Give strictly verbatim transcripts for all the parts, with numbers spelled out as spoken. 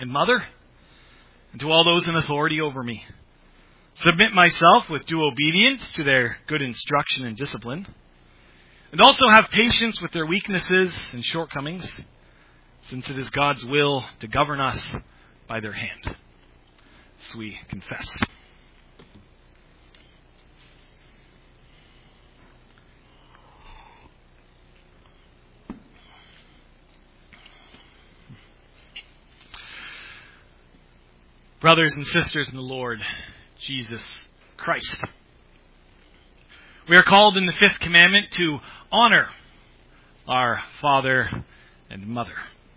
and mother, and to all those in authority over me. Submit myself with due obedience to their good instruction and discipline, and also have patience with their weaknesses and shortcomings, since it is God's will to govern us by their hand. As we confess. Brothers and sisters in the Lord Jesus Christ, we are called in the fifth commandment to honor our father and mother.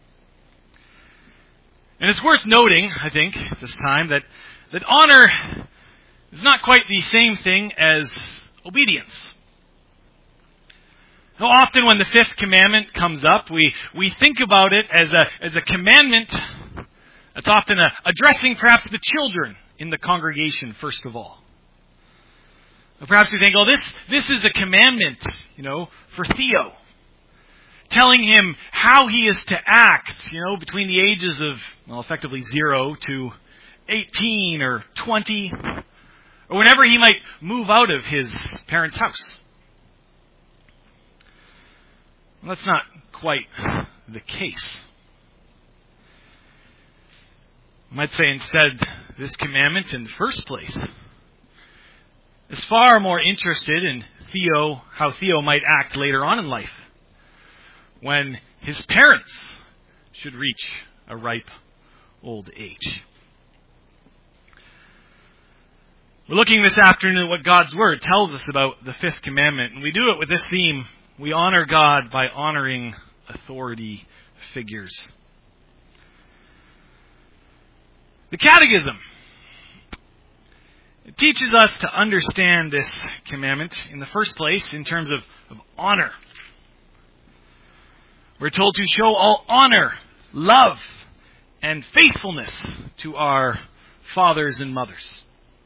And it's worth noting, I think, at this time, that, that honor is not quite the same thing as obedience. Now, often when the fifth commandment comes up, we, we think about it as a, as a commandment that's often a, addressing perhaps the children in the congregation, first of all. Or perhaps you think, oh, this, this is a commandment, you know, for Theo. Telling him how he is to act, you know, between the ages of, well, effectively zero to eighteen or twenty, or whenever he might move out of his parents' house. Well, that's not quite the case. I might say instead, this commandment in the first place is far more interested in Theo, how Theo might act later on in life, when his parents should reach a ripe old age. We're looking this afternoon at what God's Word tells us about the fifth commandment, and we do it with this theme: we honor God by honoring authority figures. The Catechism, it teaches us to understand this commandment in the first place in terms of, of honor. We're told to show all honor, love, and faithfulness to our fathers and mothers.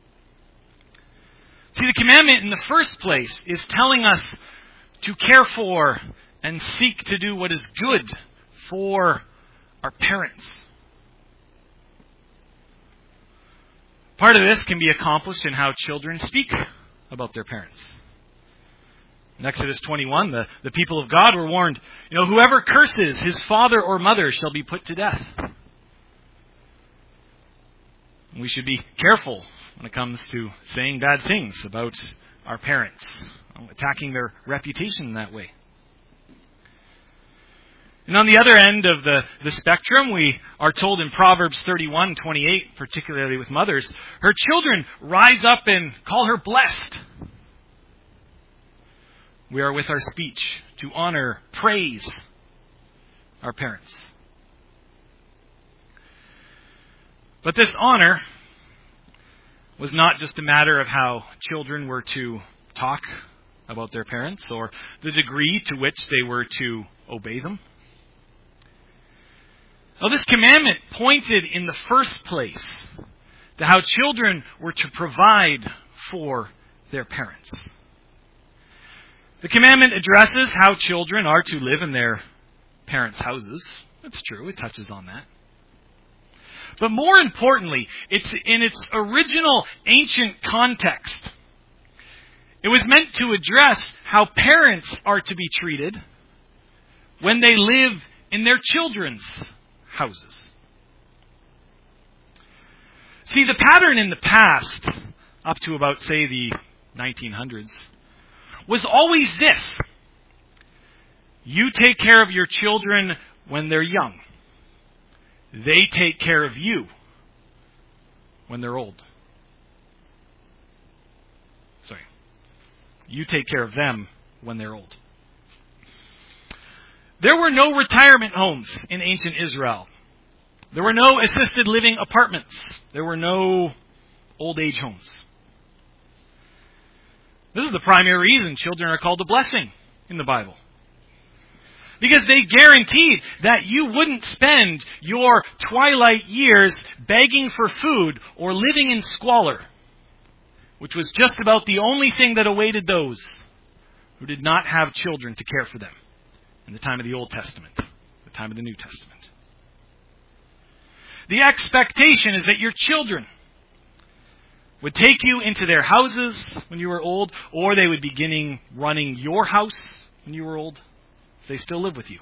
See, the commandment in the first place is telling us to care for and seek to do what is good for our parents. Part of this can be accomplished in how children speak about their parents. In Exodus twenty-one, the, the people of God were warned, you know, whoever curses his father or mother shall be put to death. We should be careful when it comes to saying bad things about our parents, attacking their reputation in that way. And on the other end of the, the spectrum, we are told in Proverbs thirty-one twenty-eight, particularly with mothers, her children rise up and call her blessed. We are with our speech to honor, praise our parents. But this honor was not just a matter of how children were to talk about their parents or the degree to which they were to obey them. Now, this commandment pointed in the first place to how children were to provide for their parents. The commandment addresses how children are to live in their parents' houses. That's true, it touches on that. But more importantly, it's in its original ancient context. It was meant to address how parents are to be treated when they live in their children's houses. See, the pattern in the past, up to about, say, the nineteen hundreds, was always this. You take care of your children when they're young. They take care of you when they're old. Sorry. You take care of them when they're old. There were no retirement homes in ancient Israel. There were no assisted living apartments. There were no old age homes. This is the primary reason children are called a blessing in the Bible. Because they guaranteed that you wouldn't spend your twilight years begging for food or living in squalor, which was just about the only thing that awaited those who did not have children to care for them in the time of the Old Testament, the time of the New Testament. The expectation is that your children would take you into their houses when you were old, or they would be beginning running your house when you were old, if they still live with you.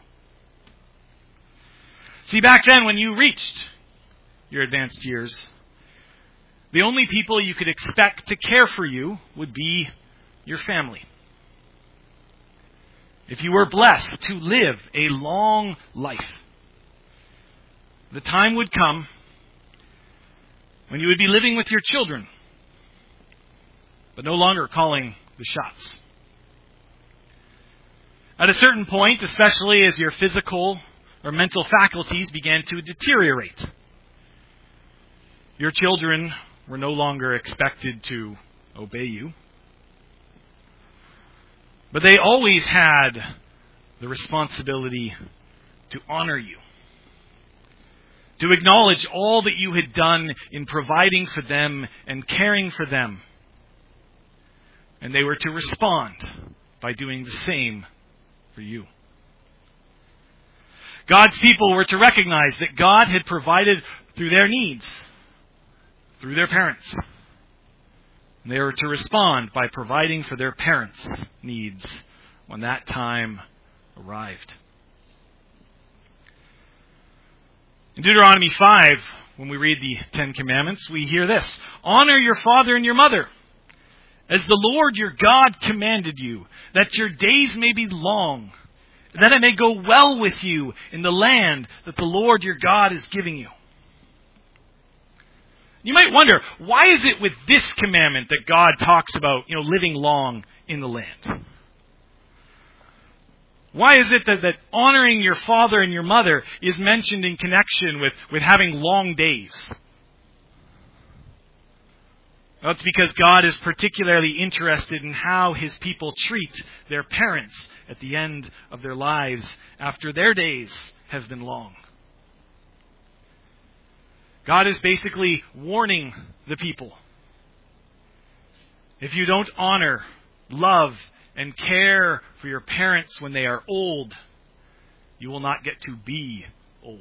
See, back then when you reached your advanced years, the only people you could expect to care for you would be your family. If you were blessed to live a long life, the time would come when you would be living with your children, but no longer calling the shots. At a certain point, especially as your physical or mental faculties began to deteriorate, your children were no longer expected to obey you. But they always had the responsibility to honor you, to acknowledge all that you had done in providing for them and caring for them. And they were to respond by doing the same for you. God's people were to recognize that God had provided through their needs, through their parents. And they were to respond by providing for their parents' needs when that time arrived. In Deuteronomy five, when we read the Ten Commandments, we hear this: honor your father and your mother, as the Lord your God commanded you, that your days may be long, that it may go well with you in the land that the Lord your God is giving you. You might wonder, why is it with this commandment that God talks about, you know, living long in the land? Why is it that, that honoring your father and your mother is mentioned in connection with, with having long days? Well, it's because God is particularly interested in how His people treat their parents at the end of their lives after their days have been long. God is basically warning the people. If you don't honor, love, and care for your parents when they are old, you will not get to be old.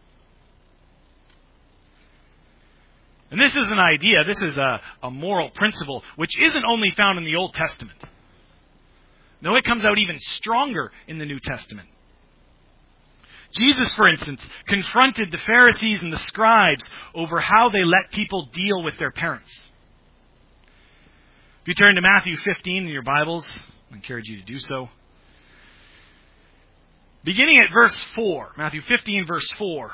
And this is an idea, this is a, a moral principle, which isn't only found in the Old Testament. No, it comes out even stronger in the New Testament. Jesus, for instance, confronted the Pharisees and the scribes over how they let people deal with their parents. If you turn to Matthew fifteen in your Bibles, I encourage you to do so. Beginning at verse four, Matthew fifteen, verse four,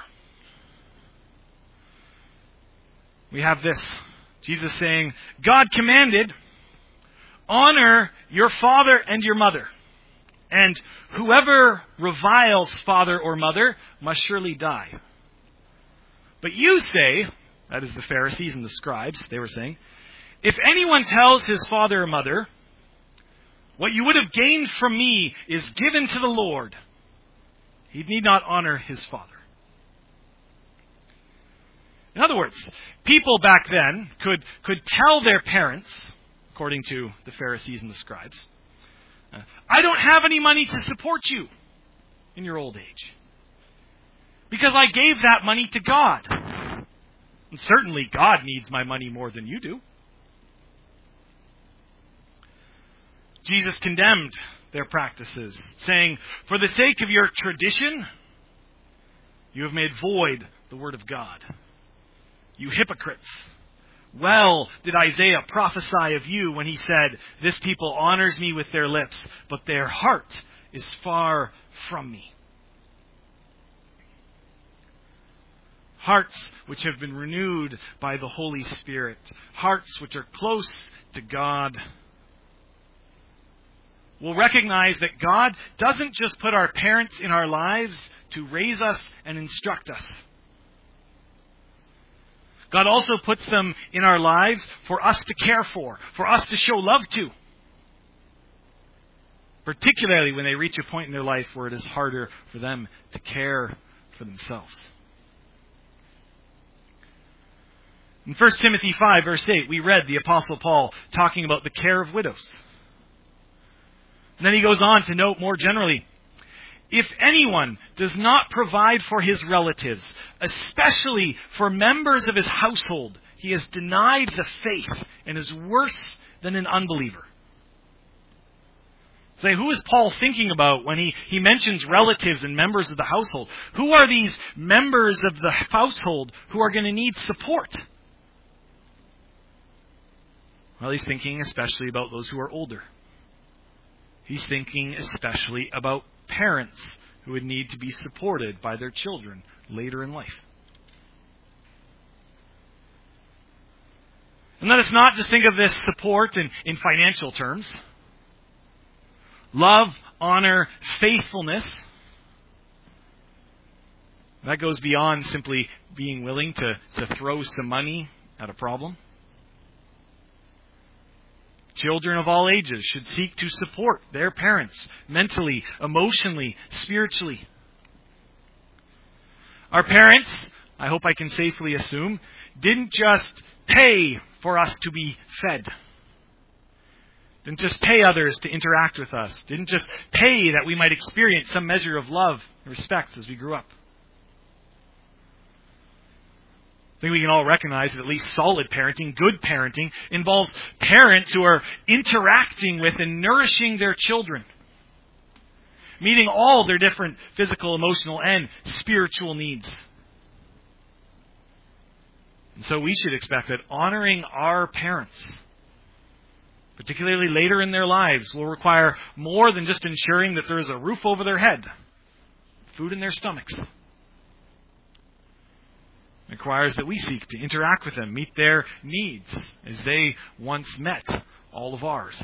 we have this. Jesus saying, God commanded, honor your father and your mother, and whoever reviles father or mother must surely die. But you say, that is the Pharisees and the scribes, they were saying, if anyone tells his father or mother, what you would have gained from me is given to the Lord, he need not honor his father. In other words, people back then could, could tell their parents, according to the Pharisees and the scribes, I don't have any money to support you in your old age, because I gave that money to God. And certainly God needs my money more than you do. Jesus condemned their practices, saying, for the sake of your tradition, you have made void the word of God. You hypocrites! Well did Isaiah prophesy of you when he said, this people honors me with their lips, but their heart is far from me. Hearts which have been renewed by the Holy Spirit. Hearts which are close to God. We'll recognize that God doesn't just put our parents in our lives to raise us and instruct us. God also puts them in our lives for us to care for, for us to show love to. Particularly when they reach a point in their life where it is harder for them to care for themselves. In First Timothy five, verse eight, we read the Apostle Paul talking about the care of widows. And then he goes on to note more generally, If anyone does not provide for his relatives, especially for members of his household, he has denied the faith and is worse than an unbeliever. Say, who is Paul thinking about when he, he mentions relatives and members of the household? Who are these members of the household who are going to need support? Well, he's thinking especially about those who are older. He's thinking especially about parents who would need to be supported by their children later in life. And let us not just think of this support in, in financial terms. Love, honor, faithfulness. That goes beyond simply being willing to, to throw some money at a problem. Children of all ages should seek to support their parents mentally, emotionally, spiritually. Our parents, I hope I can safely assume, didn't just pay for us to be fed. Didn't just pay others to interact with us. Didn't just pay that we might experience some measure of love and respect as we grew up. I think we can all recognize that at least solid parenting, good parenting, involves parents who are interacting with and nourishing their children, meeting all their different physical, emotional, and spiritual needs. And so we should expect that honoring our parents, particularly later in their lives, will require more than just ensuring that there is a roof over their head, food in their stomachs. It requires that we seek to interact with them, meet their needs as they once met all of ours.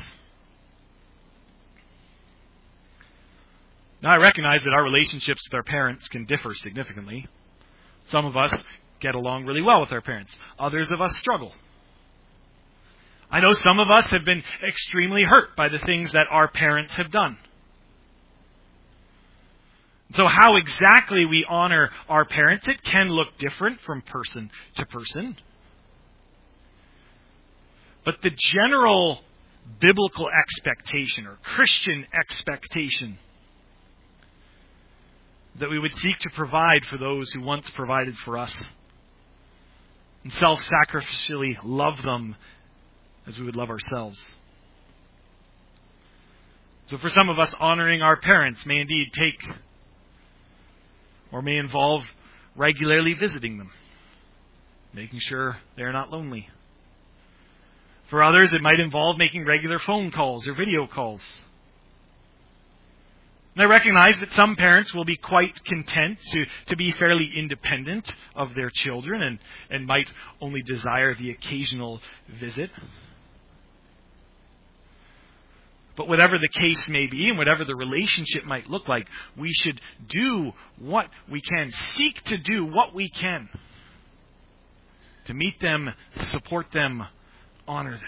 Now, I recognize that our relationships with our parents can differ significantly. Some of us get along really well with our parents. Others of us struggle. I know some of us have been extremely hurt by the things that our parents have done. So how exactly we honor our parents, it can look different from person to person. But the general biblical expectation or Christian expectation that we would seek to provide for those who once provided for us and self-sacrificially love them as we would love ourselves. So for some of us, honoring our parents may indeed take or may involve regularly visiting them, making sure they're not lonely. For others, it might involve making regular phone calls or video calls. And I recognize that some parents will be quite content to, to be fairly independent of their children and, and might only desire the occasional visit. But whatever the case may be and whatever the relationship might look like, we should do what we can, seek to do what we can to meet them, support them, honor them.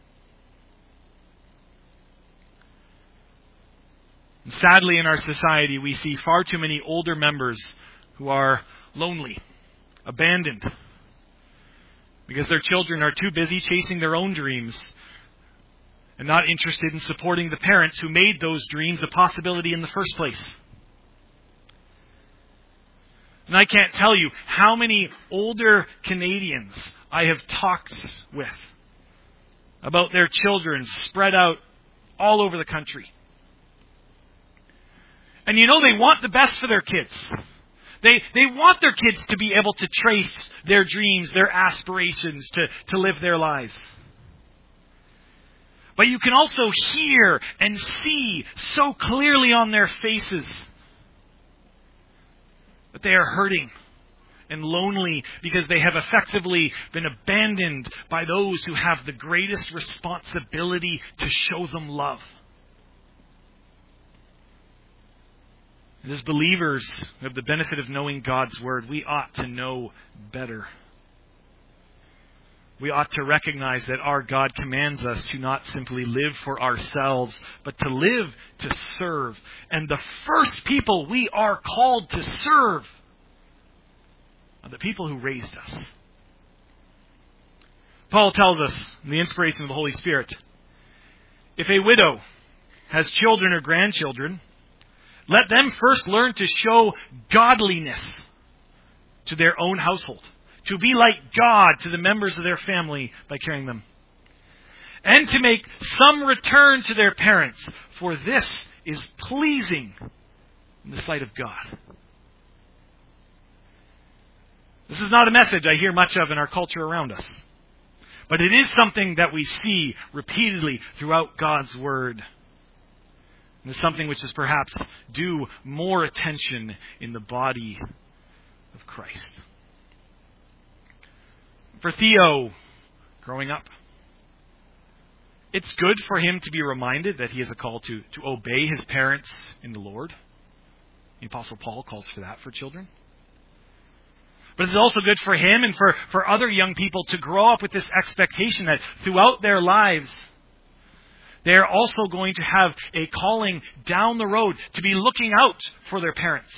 And sadly, in our society, we see far too many older members who are lonely, abandoned, because their children are too busy chasing their own dreams and not interested in supporting the parents who made those dreams a possibility in the first place. And I can't tell you how many older Canadians I have talked with about their children spread out all over the country. And you know, they want the best for their kids. They they want their kids to be able to trace their dreams, their aspirations, to, to live their lives. But you can also hear and see so clearly on their faces that they are hurting and lonely because they have effectively been abandoned by those who have the greatest responsibility to show them love. And as believers who have the benefit of knowing God's Word, we ought to know better. We ought to recognize that our God commands us to not simply live for ourselves, but to live to serve. And the first people we are called to serve are the people who raised us. Paul tells us, in the inspiration of the Holy Spirit, if a widow has children or grandchildren, Let them first learn to show godliness to their own household, to be like God to the members of their family by caring them, and to make some return to their parents, for this is pleasing in the sight of God. This is not a message I hear much of in our culture around us, but it is something that we see repeatedly throughout God's Word. And it's something which is perhaps due more attention in the body of Christ. For Theo, growing up, it's good for him to be reminded that he has a call to, to obey his parents in the Lord. The Apostle Paul calls for that for children. But it's also good for him and for, for other young people to grow up with this expectation that throughout their lives, they are also going to have a calling down the road to be looking out for their parents.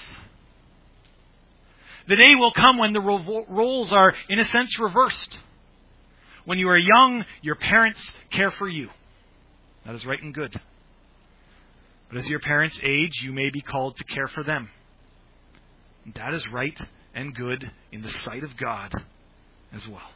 The day will come when the roles are, in a sense, reversed. When you are young, your parents care for you. That is right and good. But as your parents age, you may be called to care for them. And that is right and good in the sight of God as well.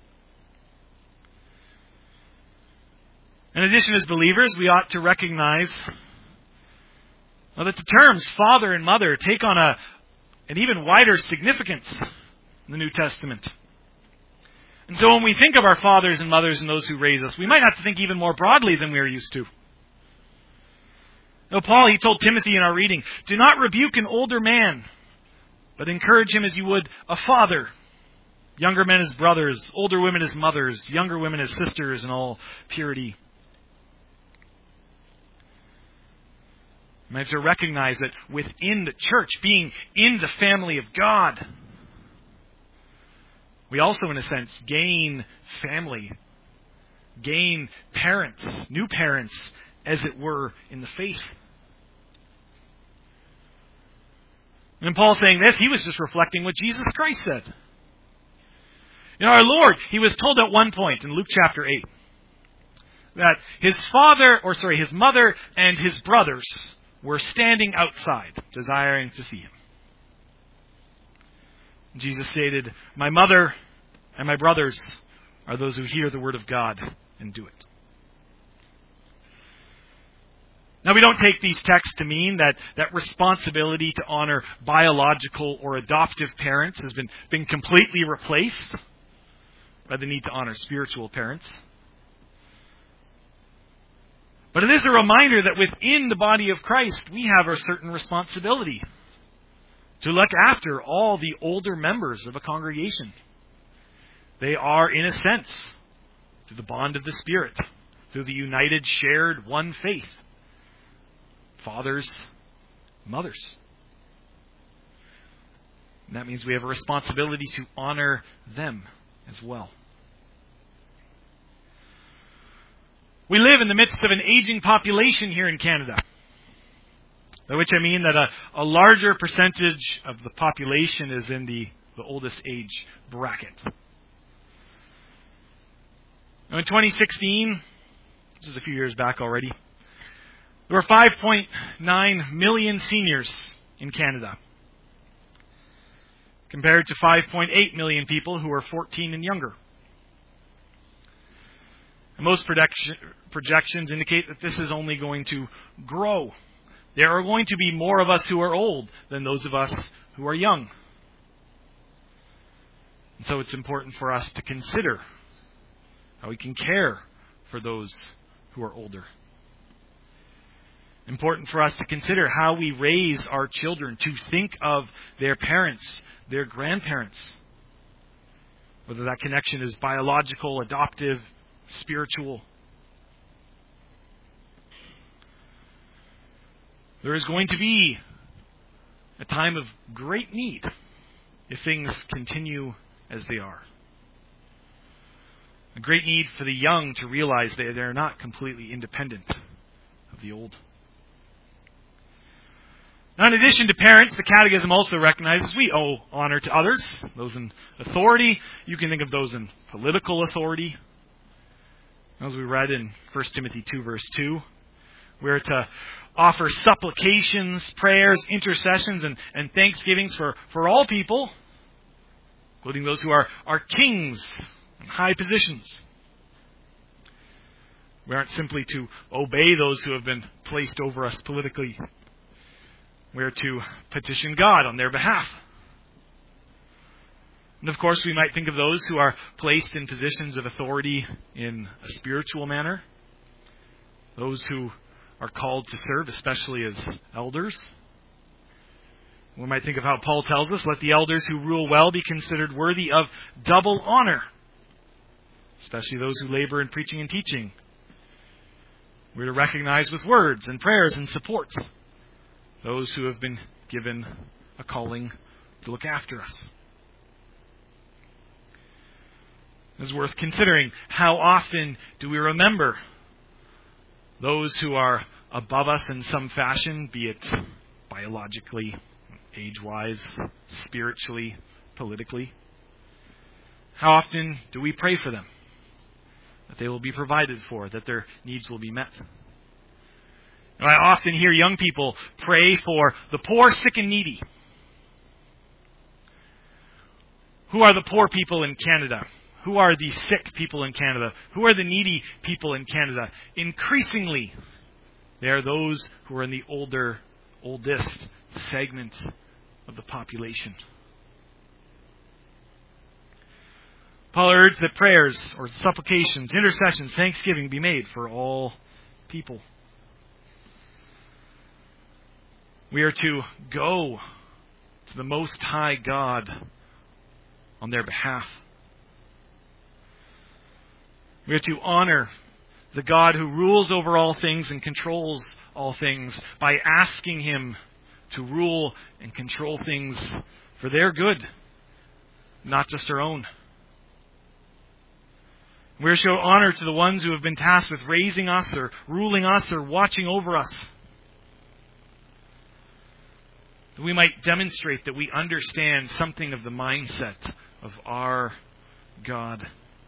In addition, as believers, we ought to recognize well, that the terms father and mother take on a, an even wider significance in the New Testament. And so when we think of our fathers and mothers and those who raise us, we might have to think even more broadly than we are used to. Now, Paul, he told Timothy in our reading, do not rebuke an older man, but encourage him as you would a father. Younger men as brothers, older women as mothers, younger women as sisters in all purity. We have to recognize that within the church, being in the family of God, we also, in a sense, gain family, gain parents, new parents, as it were, in the faith. And Paul saying this, he was just reflecting what Jesus Christ said. You know, our Lord, he was told at one point in Luke chapter eight that his father, or sorry, his mother and his brothers were standing outside, desiring to see him. Jesus stated, my mother and my brothers are those who hear the word of God and do it. Now, we don't take these texts to mean that, that responsibility to honor biological or adoptive parents has been, been completely replaced by the need to honor spiritual parents. But it is a reminder that within the body of Christ, we have a certain responsibility to look after all the older members of a congregation. They are, in a sense, through the bond of the Spirit, through the united, shared, one faith, fathers, mothers. And that means we have a responsibility to honor them as well. We live in the midst of an aging population here in Canada, by which I mean that a, a larger percentage of the population is in the, the oldest age bracket. Now in twenty sixteen, this is a few years back already, there were five point nine million seniors in Canada, compared to five point eight million people who are fourteen and younger. And most projection, projections indicate that this is only going to grow. There are going to be more of us who are old than those of us who are young. And so it's important for us to consider how we can care for those who are older. Important for us to consider how we raise our children, to think of their parents, their grandparents, whether that connection is biological, adoptive, spiritual. There is going to be a time of great need if things continue as they are. A great need for the young to realize that they're not completely independent of the old. Now, in addition to parents, the Catechism also recognizes we owe honor to others, those in authority. You can think of those in political authority. As we read in First Timothy two, verse two, we are to offer supplications, prayers, intercessions, and, and thanksgivings for, for all people, including those who are, are kings and high positions. We aren't simply to obey those who have been placed over us politically. We are to petition God on their behalf. And of course, we might think of those who are placed in positions of authority in a spiritual manner. Those who are called to serve, especially as elders. We might think of how Paul tells us, let the elders who rule well be considered worthy of double honor, especially those who labor in preaching and teaching. We're to recognize with words and prayers and support those who have been given a calling to look after us. It's worth considering, how often do we remember those who are above us in some fashion, be it biologically, age-wise, spiritually, politically? How often do we pray for them? That they will be provided for, that their needs will be met. And I often hear young people pray for the poor, sick, and needy. Who are the poor people in Canada? Who are the sick people in Canada? Who are the needy people in Canada? Increasingly, they are those who are in the older, oldest segment of the population. Paul urged that prayers or supplications, intercessions, thanksgiving be made for all people. We are to go to the Most High God on their behalf. We are to honor the God who rules over all things and controls all things by asking Him to rule and control things for their good, not just our own. We are to show honor to the ones who have been tasked with raising us or ruling us or watching over us. That we might demonstrate that we understand something of the mindset of our God.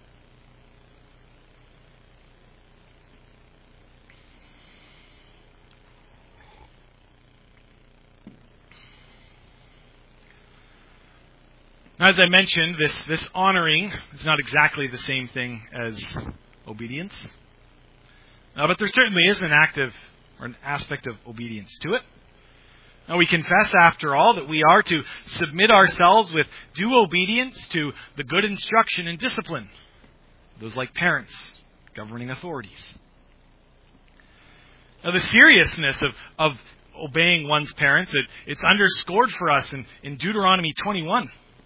As I mentioned, this, this honoring is not exactly the same thing as obedience. Uh, but there certainly is an active or an aspect of obedience to it. Now, we confess, after all, that we are to submit ourselves with due obedience to the good instruction and discipline, those like parents, governing authorities. Now, the seriousness of, of obeying one's parents, it, it's underscored for us in, in Deuteronomy twenty-one.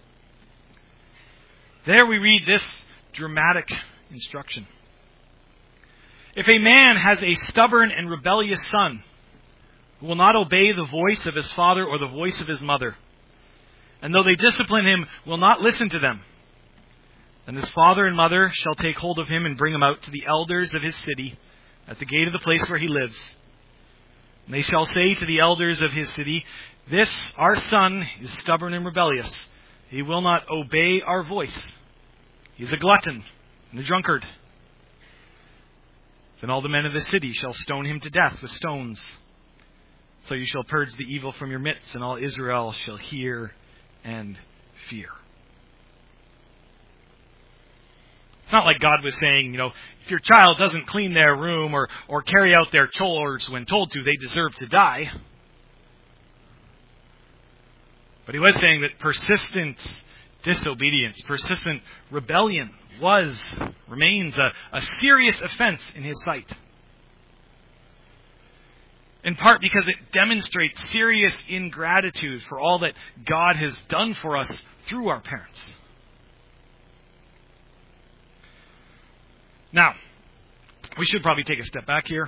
There we read this dramatic instruction. If a man has a stubborn and rebellious son who will not obey the voice of his father or the voice of his mother, and though they discipline him, will not listen to them, then his father and mother shall take hold of him and bring him out to the elders of his city at the gate of the place where he lives. And they shall say to the elders of his city, this, our son, is stubborn and rebellious. He will not obey our voice. He is a glutton and a drunkard. Then all the men of the city shall stone him to death with stones. So you shall purge the evil from your midst, and all Israel shall hear and fear. It's not like God was saying, you know, if your child doesn't clean their room or, or carry out their chores when told to, they deserve to die. But He was saying that persistent disobedience, persistent rebellion was, remains a, a serious offense in His sight. In part because it demonstrates serious ingratitude for all that God has done for us through our parents. Now, we should probably take a step back here.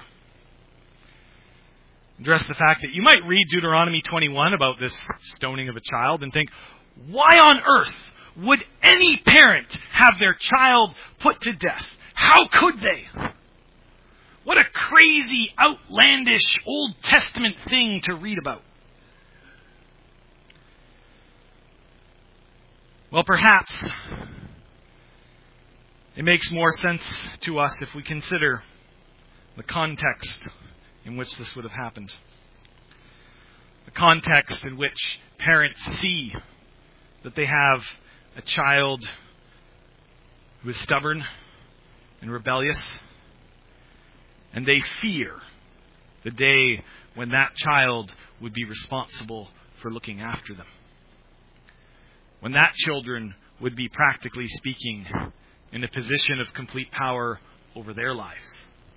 Address the fact that you might read Deuteronomy twenty-one about this stoning of a child and think, why on earth would any parent have their child put to death? How could they? What a crazy, outlandish, Old Testament thing to read about. Well, perhaps it makes more sense to us if we consider the context in which this would have happened. The context in which parents see that they have a child who is stubborn and rebellious, and they fear the day when that child would be responsible for looking after them. When that children would be, practically speaking, in a position of complete power over their lives.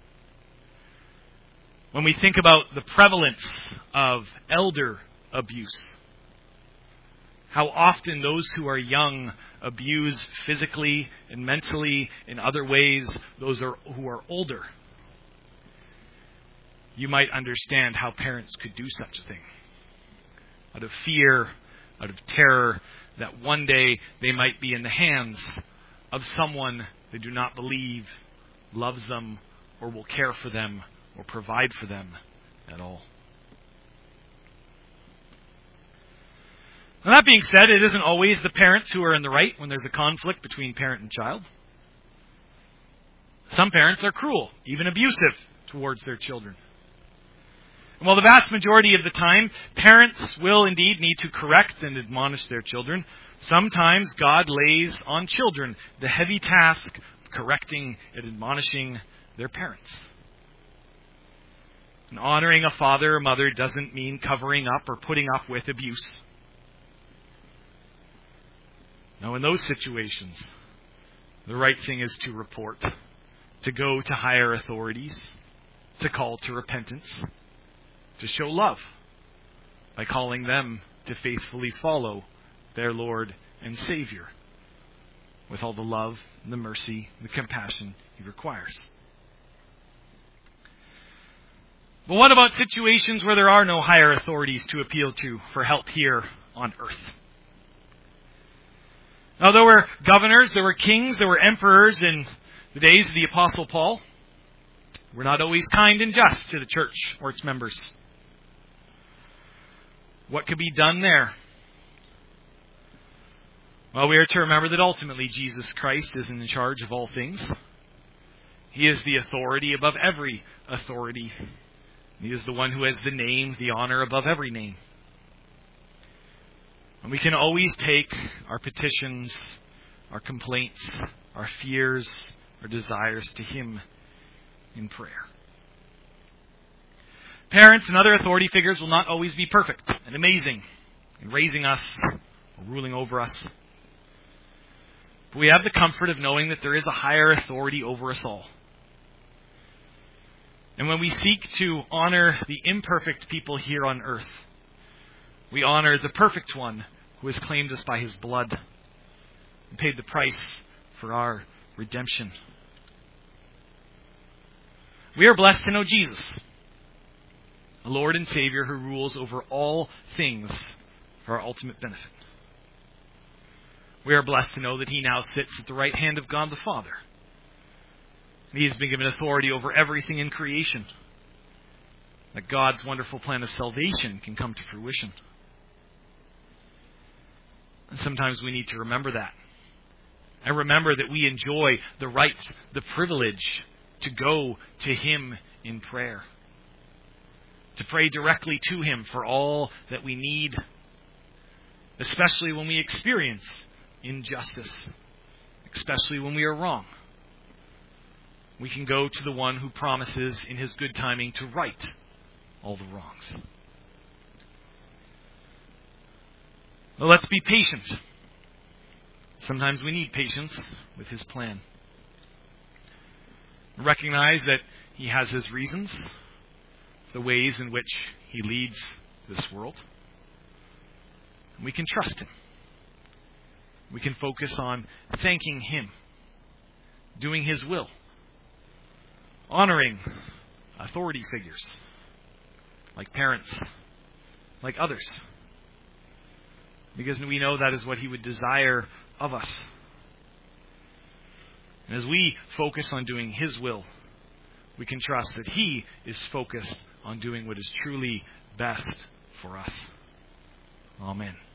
When we think about the prevalence of elder abuse, how often those who are young abuse physically and mentally in other ways those are, who are older, you might understand how parents could do such a thing. Out of fear, out of terror, that one day they might be in the hands of someone they do not believe loves them or will care for them or provide for them at all. Now, that being said, it isn't always the parents who are in the right when there's a conflict between parent and child. Some parents are cruel, even abusive towards their children. And while the vast majority of the time, parents will indeed need to correct and admonish their children, sometimes God lays on children the heavy task of correcting and admonishing their parents. And honoring a father or mother doesn't mean covering up or putting up with abuse. Now, in those situations, the right thing is to report, to go to higher authorities, to call to repentance, to show love by calling them to faithfully follow their Lord and Savior with all the love, and the mercy, and the compassion He requires. But what about situations where there are no higher authorities to appeal to for help here on earth? Now, there were governors, there were kings, there were emperors in the days of the Apostle Paul. We're not always kind and just to the church or its members. What could be done there? Well, we are to remember that ultimately Jesus Christ is in charge of all things. He is the authority above every authority. He is the one who has the name, the honor above every name. And we can always take our petitions, our complaints, our fears, our desires to Him in prayer. Parents and other authority figures will not always be perfect and amazing in raising us or ruling over us. But we have the comfort of knowing that there is a higher authority over us all. And when we seek to honor the imperfect people here on earth, we honor the perfect one who has claimed us by His blood and paid the price for our redemption. We are blessed to know Jesus, a Lord and Savior who rules over all things for our ultimate benefit. We are blessed to know that He now sits at the right hand of God the Father. He has been given authority over everything in creation, that God's wonderful plan of salvation can come to fruition. And sometimes we need to remember that. And remember that we enjoy the right, the privilege to go to Him in prayer. To pray directly to Him for all that we need, especially when we experience injustice, especially when we are wrong. We can go to the one who promises in His good timing to right all the wrongs. Well, let's be patient. Sometimes we need patience with His plan. Recognize that He has His reasons, the ways in which He leads this world. And we can trust Him. We can focus on thanking Him, doing His will, honoring authority figures, like parents, like others. Because we know that is what He would desire of us. And as we focus on doing His will, we can trust that He is focused on doing what is truly best for us. Amen.